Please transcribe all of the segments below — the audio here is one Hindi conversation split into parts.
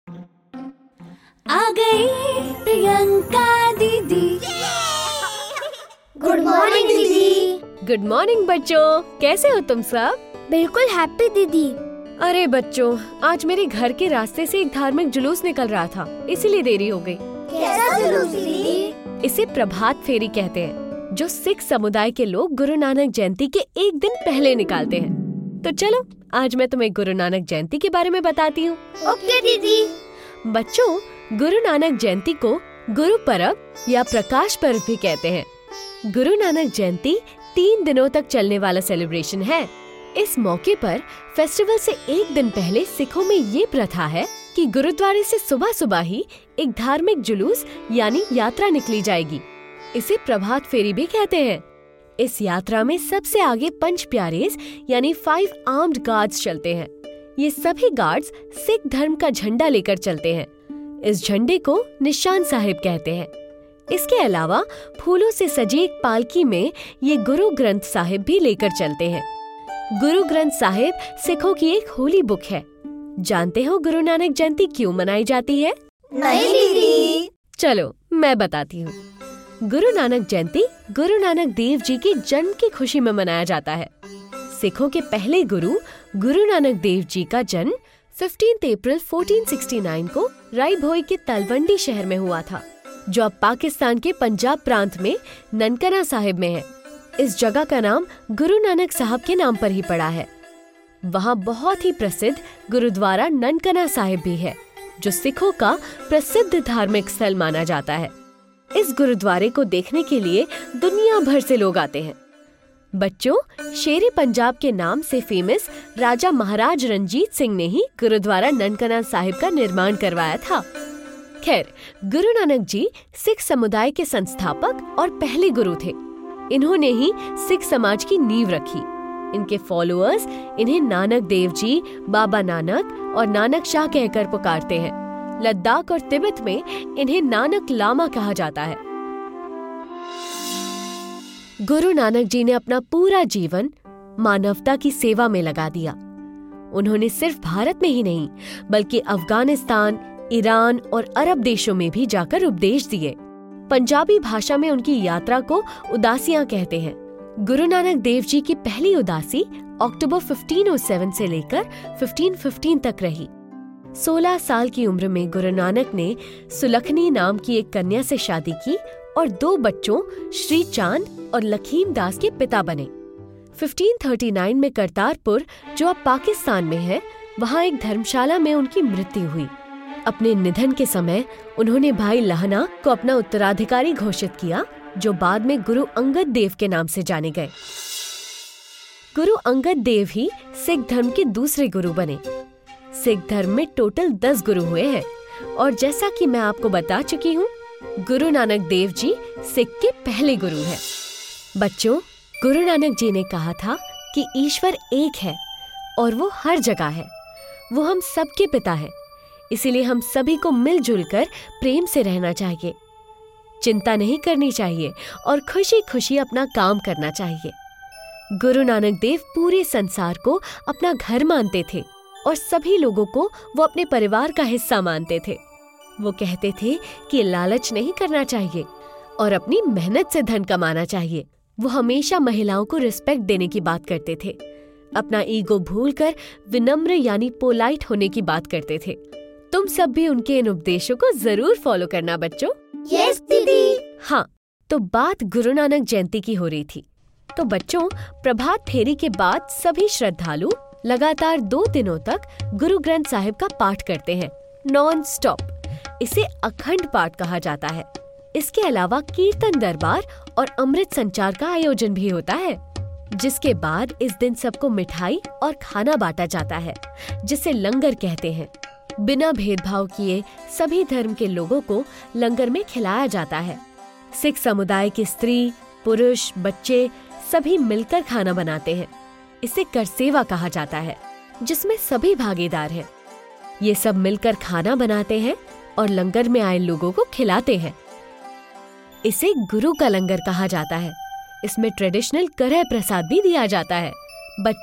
आ गई प्रियंका दीदी। गुड मॉर्निंग दीदी। गुड मॉर्निंग बच्चों, कैसे हो तुम सब? बिल्कुल हैप्पी दीदी। अरे बच्चों, आज मेरे घर के रास्ते से एक धार्मिक जुलूस निकल रहा था, इसीलिए देरी हो गई। कैसा जुलूस दीदी? इसे प्रभात फेरी कहते हैं, जो सिख समुदाय के लोग गुरु नानक जयंती के एक दिन पहले निकालते हैं। तो चलो, आज मैं तुम्हें गुरु नानक जयंती के बारे में बताती हूँ। ओके दीदी। बच्चों, गुरु नानक जयंती को गुरु पर्व या प्रकाश पर्व भी कहते हैं। गुरु नानक जयंती 3 दिनों तक चलने वाला सेलिब्रेशन है। इस मौके पर फेस्टिवल से एक दिन पहले सिखों में ये प्रथा है कि गुरुद्वारे से सुबह सुबह ही एक धार्मिक जुलूस यानी यात्रा निकली जाएगी। इसे प्रभात फेरी भी कहते हैं। इस यात्रा में सबसे आगे 5 प्यारेज यानी 5 आर्म्ड गार्ड्स चलते हैं। ये सभी गार्ड्स सिख धर्म का झंडा लेकर चलते हैं। इस झंडे को निशान साहिब कहते हैं। इसके अलावा फूलों से सजी एक पालकी में ये गुरु ग्रंथ साहिब भी लेकर चलते हैं। गुरु ग्रंथ साहिब सिखों की एक होली बुक है। जानते हो गुरु नानक जयंती क्यों मनाई जाती है? नहीं दीदी। चलो मैं बताती हूँ। गुरु नानक जयंती गुरु नानक देव जी के जन्म की खुशी में मनाया जाता है। सिखों के पहले गुरु गुरु नानक देव जी का जन्म 15 अप्रैल 1469 को राय भोई के तलवंडी शहर में हुआ था, जो अब पाकिस्तान के पंजाब प्रांत में ननकाना साहिब में है। इस जगह का नाम गुरु नानक साहब के नाम पर ही पड़ा है। वहाँ बहुत ही प्रसिद्ध गुरुद्वारा ननकाना साहिब भी है, जो सिखों का प्रसिद्ध धार्मिक स्थल माना जाता है। इस गुरुद्वारे को देखने के लिए दुनिया भर से लोग आते हैं। बच्चों, शेरे पंजाब के नाम से फेमस राजा महाराज रंजीत सिंह ने ही गुरुद्वारा ननकाना साहिब का निर्माण करवाया था। खैर, गुरु नानक जी सिख समुदाय के संस्थापक और पहले गुरु थे। इन्होंने ही सिख समाज की नींव रखी। इनके फॉलोअर्स इन्हें नानक देव जी, बाबा नानक और नानक शाह कहकर पुकारते हैं। लद्दाख और तिब्बत में इन्हें नानक लामा कहा जाता है। गुरु नानक जी ने अपना पूरा जीवन मानवता की सेवा में लगा दिया। उन्होंने सिर्फ भारत में ही नहीं, बल्कि अफगानिस्तान, ईरान और अरब देशों में भी जाकर उपदेश दिए। पंजाबी भाषा में उनकी यात्रा को उदासियां कहते हैं। गुरु नानक देव जी की पहली उदासी अक्टूबर 1507 से लेकर 1515 तक रही। 16 साल की उम्र में गुरु नानक ने सुलखनी नाम की एक कन्या से शादी की और 2 बच्चों श्री चांद और लखीम दास के पिता बने। 1539 में करतारपुर, जो अब पाकिस्तान में है, वहाँ एक धर्मशाला में उनकी मृत्यु हुई। अपने निधन के समय उन्होंने भाई लहना को अपना उत्तराधिकारी घोषित किया, जो बाद में गुरु अंगद देव के नाम से जाने गए। गुरु अंगद देव ही सिख धर्म के दूसरे गुरु बने। सिख धर्म में टोटल 10 गुरु हुए हैं और जैसा कि मैं आपको बता चुकी हूँ, गुरु नानक देव जी सिख के पहले गुरु हैं। बच्चों, गुरु नानक जी ने कहा था कि ईश्वर एक है और वो हर जगह है। वो हम सबके पिता है, इसीलिए हम सभी को मिलजुल कर प्रेम से रहना चाहिए, चिंता नहीं करनी चाहिए और खुशी खुशी अपना काम करना चाहिए। गुरु नानक देव पूरे संसार को अपना घर मानते थे और सभी लोगों को वो अपने परिवार का हिस्सा मानते थे। वो कहते थे कि लालच नहीं करना चाहिए और अपनी मेहनत से धन कमाना चाहिए। वो हमेशा महिलाओं को रिस्पेक्ट देने की बात करते थे। अपना ईगो भूलकर विनम्र यानी पोलाइट होने की बात करते थे। तुम सब भी उनके इन उपदेशों को जरूर फॉलो करना बच्चों। यस दीदी। हाँ, तो बात गुरु नानक जयंती की हो रही थी। तो बच्चों, प्रभात फेरी के बाद सभी श्रद्धालु लगातार 2 दिनों तक गुरु ग्रंथ साहिब का पाठ करते हैं, नॉन स्टॉप। इसे अखंड पाठ कहा जाता है। इसके अलावा कीर्तन दरबार और अमृत संचार का आयोजन भी होता है, जिसके बाद इस दिन सबको मिठाई और खाना बांटा जाता है, जिसे लंगर कहते हैं। बिना भेदभाव किए सभी धर्म के लोगों को लंगर में खिलाया जाता है। सिख समुदाय के स्त्री, पुरुष, बच्चे सभी मिलकर खाना बनाते हैं। इसे करसेवा कहा जाता है, जिसमें सभी भागीदार हैं। ये सब मिलकर खाना बनाते हैं और लंगर में आए लोगों को खिलाते हैं। इसे गुरु का लंगर कहा जाता है। इसमें ट्रेडिशनल करह प्रसाद भी दिया जाता है। बच्चों,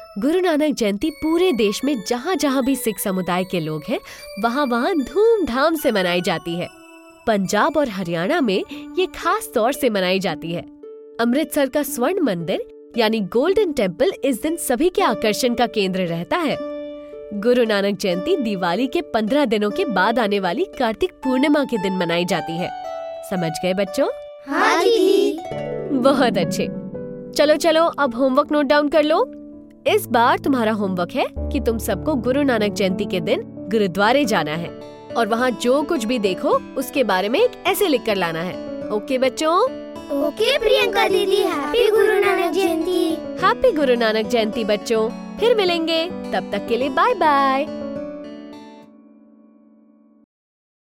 गुरु नानक जयंती पूरे देश में जहाँ जहाँ भी सिख समुदाय के लोग हैं वहाँ वहाँ धूमधाम से मनाई जाती है। पंजाब और हरियाणा में ये खास तौर से मनाई जाती है। अमृतसर का स्वर्ण मंदिर यानी गोल्डन टेम्पल इस दिन सभी के आकर्षण का केंद्र रहता है। गुरु नानक जयंती दिवाली के 15 दिनों के बाद आने वाली कार्तिक पूर्णिमा के दिन मनाई जाती है। समझ गए बच्चों? हाँ दीदी। बहुत अच्छे। चलो चलो अब होमवर्क नोट डाउन कर लो। इस बार तुम्हारा होमवर्क है कि तुम सबको गुरु नानक जयंती के दिन गुरुद्वारे जाना है और वहाँ जो कुछ भी देखो उसके बारे में एक ऐसे लिख कर लाना है। ओके बच्चों? ओके प्रियंका दीदी, हैप्पी गुरु नानक जयंती। हैप्पी गुरु नानक जयंती बच्चों। फिर मिलेंगे, तब तक के लिए बाय बाय।